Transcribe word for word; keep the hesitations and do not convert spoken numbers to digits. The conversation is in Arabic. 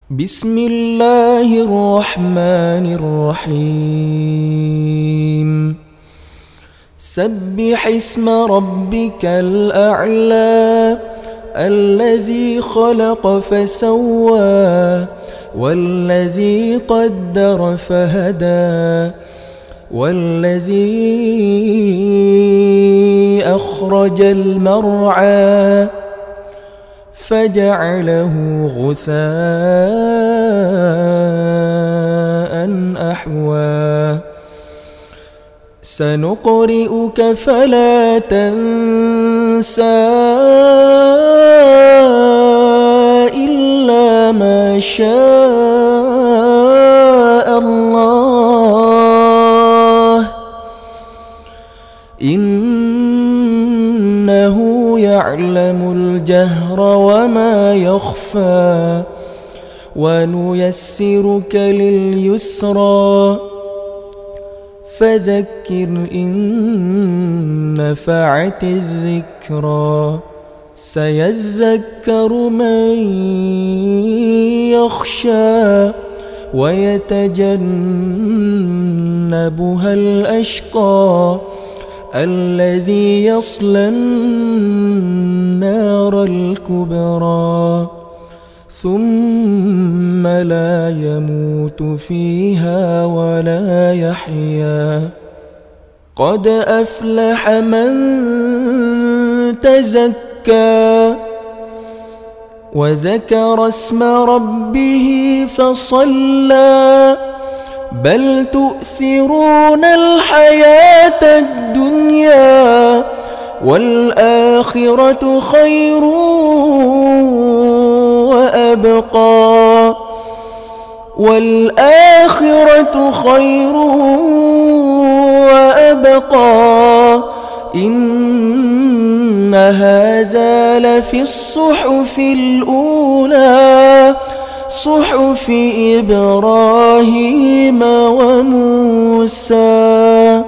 بسم الله الرحمن الرحيم سبح اسم ربك الأعلى الذي خلق فسوى والذي قدر فهدى والذي أخرج المرعى فجعله غثاء أحوى سنقرئك فلا تنسى إلا ما شاء الله إنه يعلم الجهر وما يخفى ونيسرك لليسرى فذكر إن نفعت الذكرى سيذكر من يخشى ويتجنبها الأشقى الذي يصلى النار الكبرى ثم لا يموت فيها ولا يحيا قد أفلح من تزكى وذكر اسم ربه فصلى بل تؤثرون الحياة الدنيا والآخرة خير وأبقى والآخرة خير وأبقى إن هذا لفي الصحف الأولى صحف إبراهيم وموسى.